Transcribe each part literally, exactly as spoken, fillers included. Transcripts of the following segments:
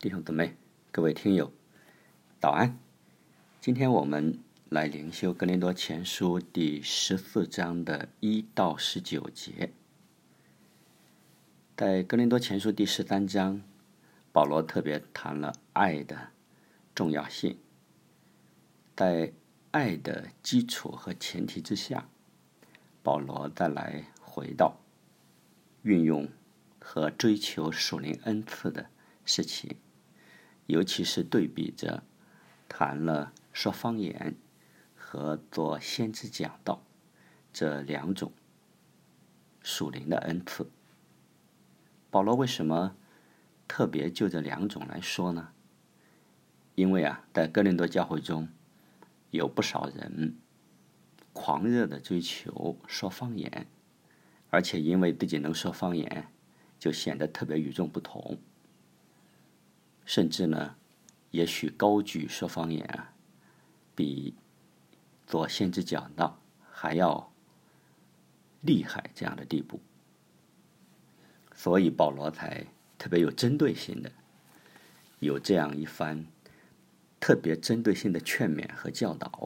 弟兄姊妹，各位听友，早安！今天我们来灵修哥林多前书第十四章的一到十九节。在哥林多前书第十三章，保罗特别谈了爱的重要性。在爱的基础和前提之下，保罗再来回到运用和追求属灵恩赐的事情，尤其是对比着谈了说方言和做先知讲道这两种属灵的恩赐。保罗为什么特别就这两种来说呢？因为啊，在哥林多教会中有不少人狂热的追求说方言，而且因为自己能说方言，就显得特别与众不同，甚至呢，也许高举说方言啊，比做先知讲道还要厉害这样的地步。所以保罗才特别有针对性的有这样一番特别针对性的劝勉和教导。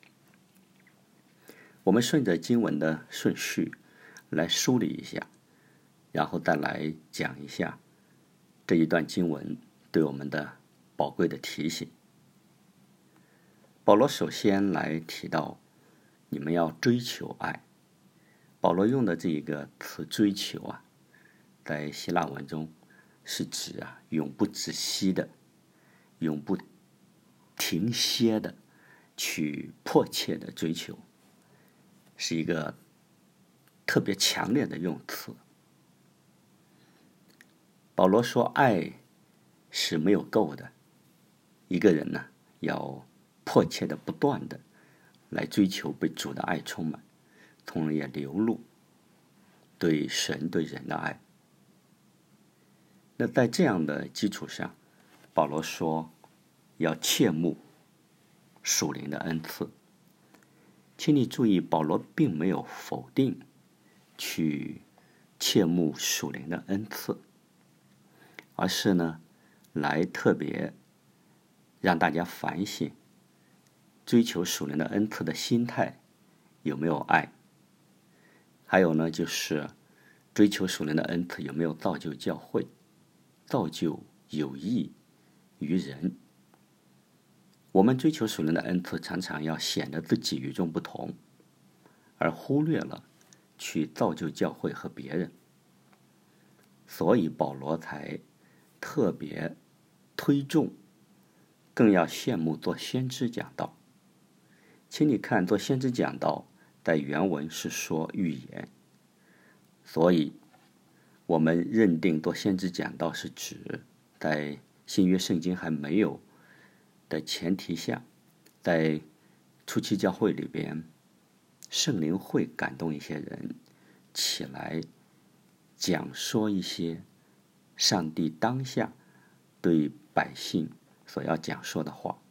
我们顺着经文的顺序来梳理一下，然后再来讲一下这一段经文对我们的宝贵的提醒。保罗首先来提到你们要追求爱。保罗用的这一个词追求啊，在希腊文中是指啊永不止息的、永不停歇的去迫切的追求，是一个特别强烈的用词。保罗说爱是没有够的，一个人呢要迫切的不断的来追求被主的爱充满，从而也流露对神对人的爱。那在这样的基础上，保罗说要切慕属灵的恩赐。请你注意，保罗并没有否定去切慕属灵的恩赐，而是呢来特别让大家反省追求属灵的恩赐的心态有没有爱，还有呢就是追求属灵的恩赐有没有造就教会，造就有益于人。我们追求属灵的恩赐，常常要显得自己与众不同，而忽略了去造就教会和别人。所以保罗才特别推重，更要羡慕做先知讲道。请你看，做先知讲道在原文是说预言，所以我们认定做先知讲道是指在新约圣经还没有的前提下，在初期教会里边，圣灵会感动一些人起来讲说一些上帝当下对百姓所要讲说的话，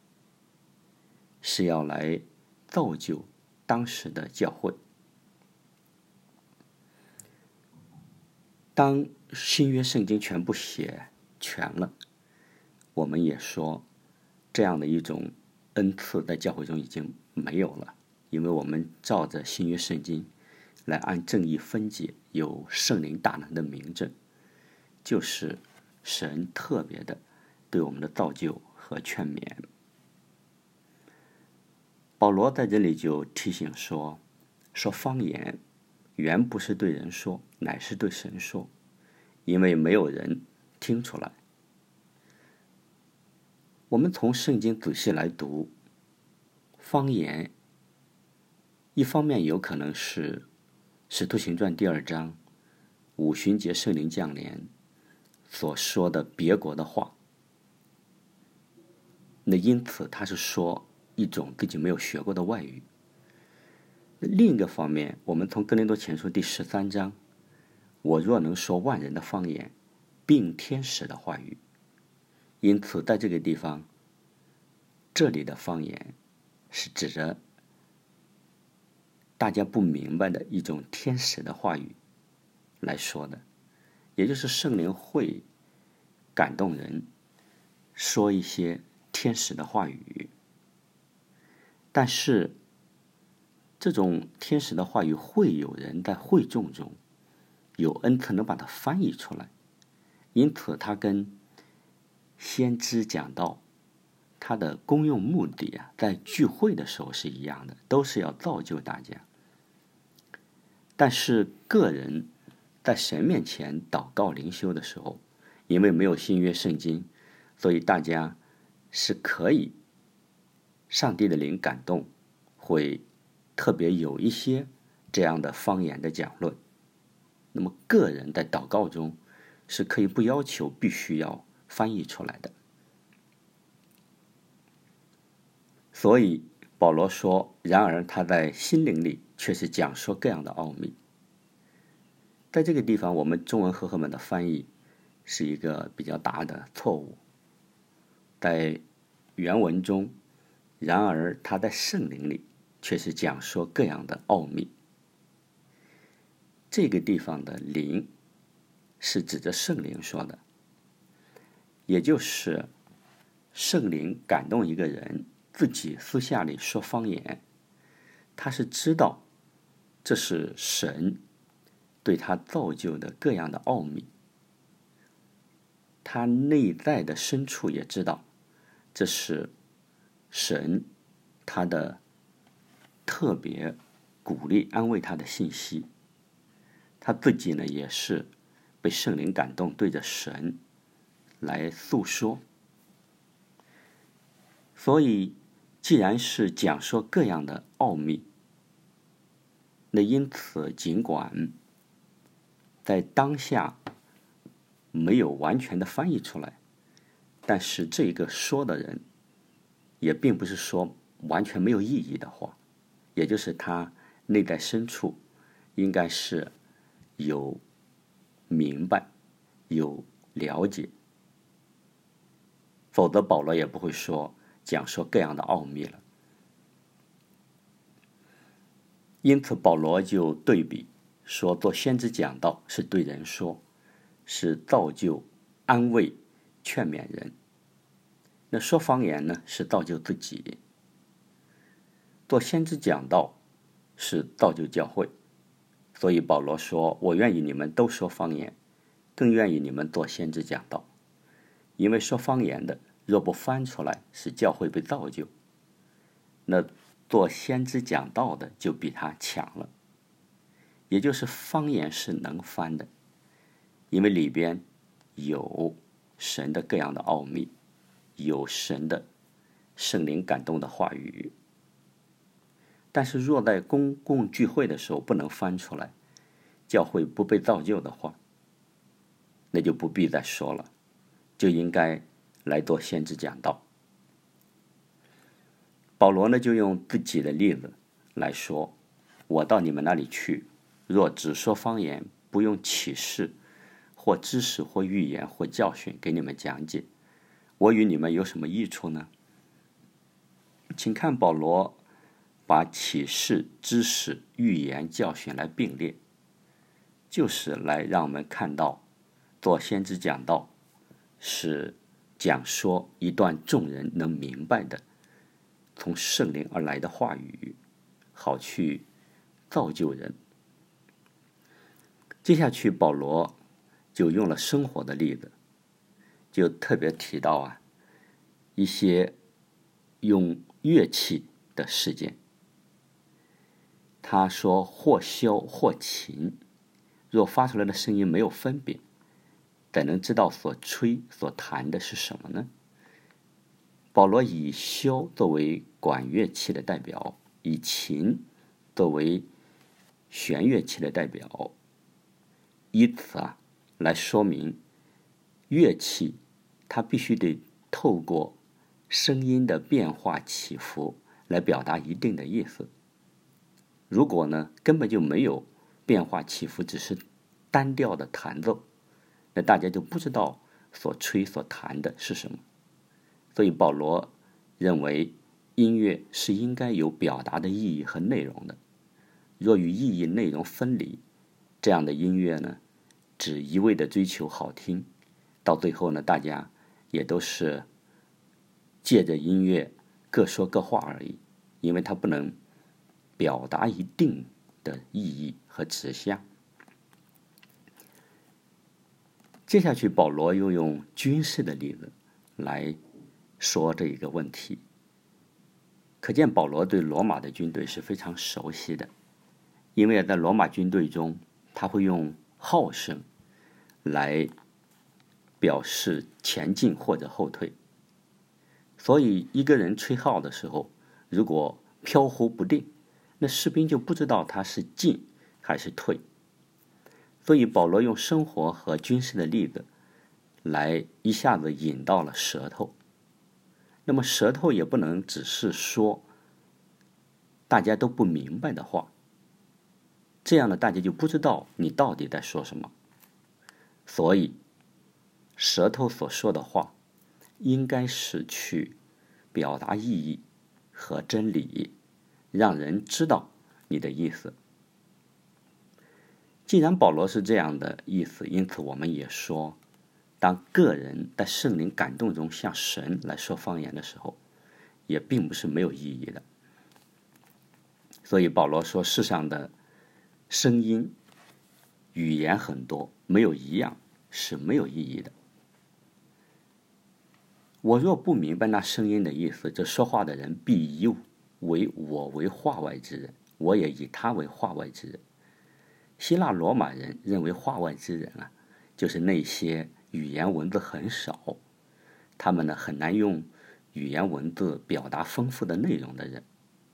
是要来造就当时的教会。当新约圣经全部写全了，我们也说这样的一种恩赐在教会中已经没有了，因为我们照着新约圣经来按正义分解，有圣灵大能的明证，就是神特别的对我们的造就和劝勉。保罗在这里就提醒说，说方言原不是对人说，乃是对神说，因为没有人听出来。我们从圣经仔细来读，方言一方面有可能是使徒行传第二章五旬节圣灵降临所说的别国的话，那因此他是说一种自己没有学过的外语。另一个方面，我们从哥林多前书第十三章，我若能说万人的方言，并天使的话语，因此在这个地方，这里的方言是指着大家不明白的一种天使的话语来说的，也就是圣灵会感动人说一些天使的话语，但是这种天使的话语会有人在会众中有恩赐能把它翻译出来，因此它跟先知讲道它的功用目的啊，在聚会的时候是一样的，都是要造就大家。但是个人在神面前祷告灵修的时候，因为没有新约圣经，所以大家是可以上帝的灵感动，会特别有一些这样的方言的讲论。那么个人在祷告中是可以不要求必须要翻译出来的。所以保罗说，然而他在心灵里却是讲说各样的奥秘。在这个地方，我们中文和合本的翻译是一个比较大的错误。在原文中，然而他在圣灵里却是讲说各样的奥秘。这个地方的灵是指着圣灵说的，也就是圣灵感动一个人自己私下里说方言，他是知道这是神对他造就的各样的奥秘，他内在的深处也知道这是神他的特别鼓励安慰他的信息。他自己呢也是被圣灵感动，对着神来诉说。所以既然是讲说各样的奥秘，那因此尽管在当下没有完全的翻译出来，但是这个说的人也并不是说完全没有意义的话，也就是他内在深处应该是有明白有了解，否则保罗也不会说讲说各样的奥秘了。因此保罗就对比说，做先知讲道是对人说，是造就安慰劝勉人，那说方言呢是造就自己。做先知讲道是造就教会，所以保罗说，我愿意你们都说方言，更愿意你们做先知讲道。因为说方言的若不翻出来，使教会被造就，那做先知讲道的就比他强了。也就是方言是能翻的，因为里边有神的各样的奥秘，有神的圣灵感动的话语。但是若在公共聚会的时候不能翻出来，教会不被造就的话，那就不必再说了，就应该来做先知讲道。保罗呢就用自己的例子来说，我到你们那里去，若只说方言，不用启示或知识或预言或教训给你们讲解，我与你们有什么益处呢？请看保罗把启示、知识、预言、教训来并列，就是来让我们看到做先知讲道是讲说一段众人能明白的从圣灵而来的话语，好去造就人。接下去保罗就用了生活的例子，就特别提到啊一些用乐器的事件。他说，或箫或琴，若发出来的声音没有分别，怎能知道所吹所弹的是什么呢？保罗以箫作为管乐器的代表，以琴作为弦乐器的代表，以此啊来说明乐器它必须得透过声音的变化起伏来表达一定的意思。如果呢根本就没有变化起伏，只是单调的弹奏，那大家就不知道所吹所弹的是什么。所以保罗认为音乐是应该有表达的意义和内容的，若与意义内容分离，这样的音乐呢只一味的追求好听，到最后呢大家也都是借着音乐各说各话而已，因为它不能表达一定的意义和指向。接下去保罗又用军事的例子来说这一个问题，可见保罗对罗马的军队是非常熟悉的，因为在罗马军队中，他会用号声来表示前进或者后退。所以一个人吹号的时候，如果飘忽不定，那士兵就不知道他是进还是退。所以保罗用生活和军事的例子来一下子引到了舌头。那么舌头也不能只是说大家都不明白的话，这样呢，大家就不知道你到底在说什么。所以舌头所说的话应该是去表达意义和真理，让人知道你的意思。既然保罗是这样的意思，因此我们也说，当个人在圣灵感动中向神来说方言的时候，也并不是没有意义的。所以保罗说，世上的声音语言很多，没有一样是没有意义的。我若不明白那声音的意思，这说话的人必以为我为话外之人，我也以他为话外之人。希腊罗马人认为话外之人啊，就是那些语言文字很少，他们呢很难用语言文字表达丰富的内容的人。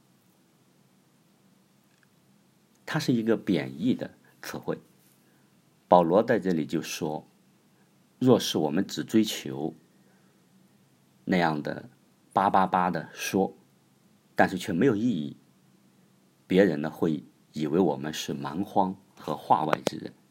它是一个贬义的词汇。保罗在这里就说，若是我们只追求那样的叭叭叭的说，但是却没有意义，别人呢会以为我们是蛮荒和话外之人。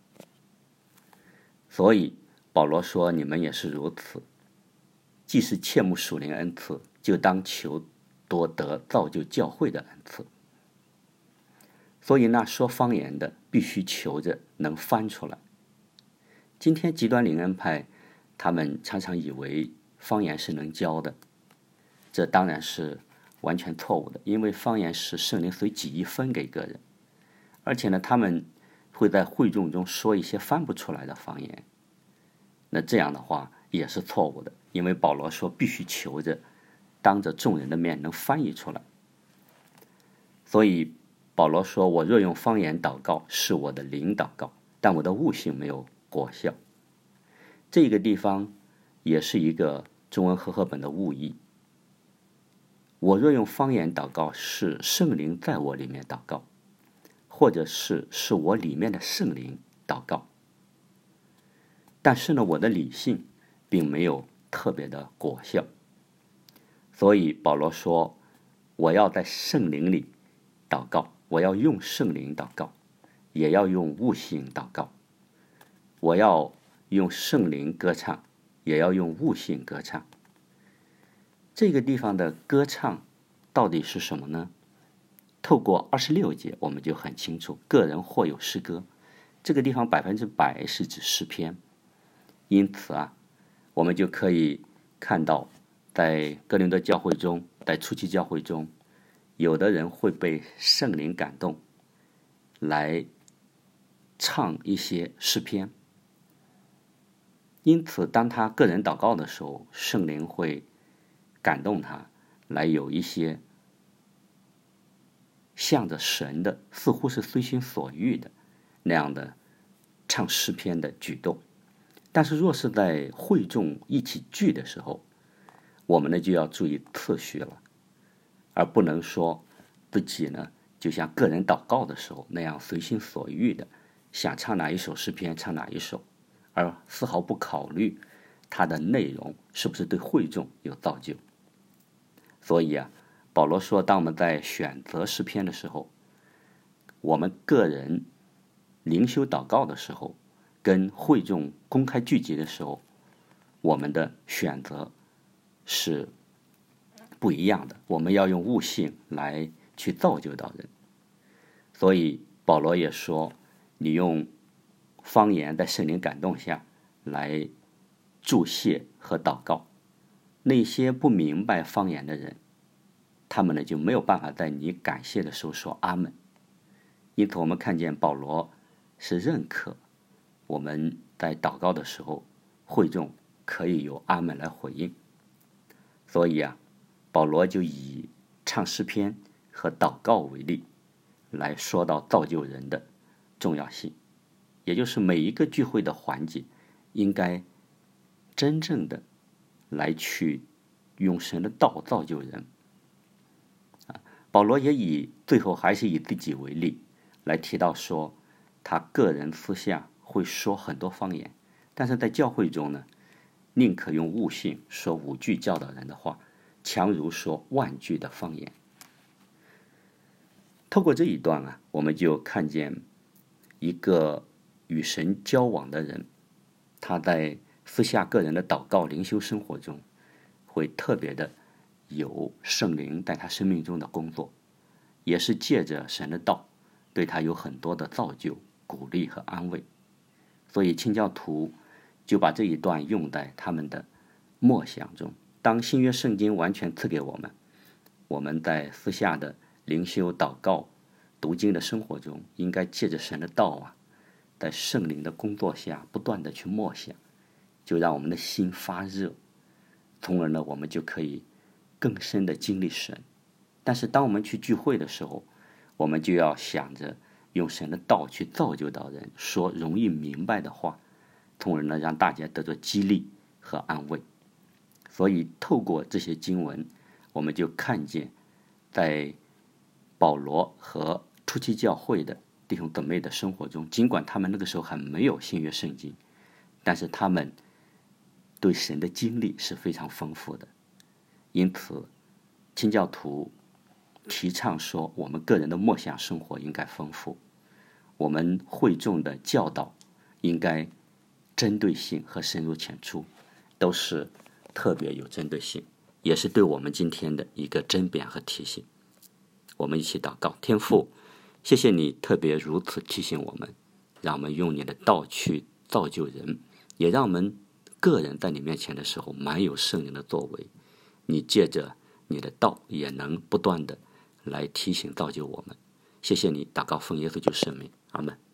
所以保罗说，你们也是如此，既是切慕属灵恩赐，就当求多得造就教会的恩赐。所以那说方言的必须求着能翻出来。今天极端灵恩派他们常常以为方言是能教的，这当然是完全错误的，因为方言是圣灵随己意分给个人，而且呢，他们会在会众中说一些翻不出来的方言。那这样的话也是错误的，因为保罗说必须求着当着众人的面能翻译出来。所以保罗说，我若用方言祷告，是我的灵祷告，但我的悟性没有果效。这个地方也是一个中文和合本的误译。我若用方言祷告，是圣灵在我里面祷告，或者是是我里面的圣灵祷告。但是呢，我的理性并没有特别的果效。所以保罗说，我要在圣灵里祷告，我要用圣灵祷告，也要用悟性祷告。我要用圣灵歌唱，也要用悟性歌唱。这个地方的歌唱到底是什么呢？透过二十六节我们就很清楚，个人或有诗歌，这个地方百分之百是指诗篇。因此啊，我们就可以看到，在哥林多教会中，在初期教会中，有的人会被圣灵感动，来唱一些诗篇。因此，当他个人祷告的时候，圣灵会感动他，来有一些向着神的，似乎是随心所欲的那样的唱诗篇的举动。但是若是在会众一起聚的时候，我们呢就要注意次序了，而不能说自己呢就像个人祷告的时候那样随心所欲的想唱哪一首诗篇唱哪一首，而丝毫不考虑它的内容是不是对会众有造就。所以啊，保罗说，当我们在选择诗篇的时候，我们个人灵修祷告的时候，跟会众公开聚集的时候，我们的选择是不一样的。我们要用悟性来去造就到人。所以保罗也说，你用方言在圣灵感动下来祝谢和祷告， 那些不明白方言的人，他们呢就没有办法在你感谢的时候说阿门。因此我们看见保罗是认可我们在祷告的时候，会众可以由阿门来回应。所以啊，保罗就以唱诗篇和祷告为例，来说到造就人的重要性，也就是每一个聚会的环节应该真正的来去用神的道造就人。啊，保罗也以最后还是以自己为例，来提到说他个人私下会说很多方言，但是在教会中呢，宁可用悟性说五句教导人的话，强如说万句的方言。透过这一段啊，我们就看见一个与神交往的人，他在私下个人的祷告灵修生活中，会特别的有圣灵在他生命中的工作，也是借着神的道对他有很多的造就、鼓励和安慰。所以清教徒就把这一段用在他们的默想中。当新约圣经完全赐给我们，我们在私下的灵修、祷告、读经的生活中，应该借着神的道啊，在圣灵的工作下不断的去默想，就让我们的心发热，从而呢，我们就可以更深的经历神。但是当我们去聚会的时候，我们就要想着用神的道去造就到人，说容易明白的话，从而呢让大家得到激励和安慰。所以透过这些经文，我们就看见在保罗和初期教会的弟兄姊妹的生活中，尽管他们那个时候还没有新约圣经，但是他们对神的经历是非常丰富的。因此清教徒提倡说，我们个人的默想生活应该丰富，我们会众的教导应该针对性和深入浅出，都是特别有针对性，也是对我们今天的一个甄别和提醒。我们一起祷告。天父，谢谢你特别如此提醒我们，让我们用你的道去造就人，也让我们个人在你面前的时候满有圣灵的作为。你借着你的道也能不断的来提醒造就我们。谢谢你，祷告奉耶稣基督圣名，阿们。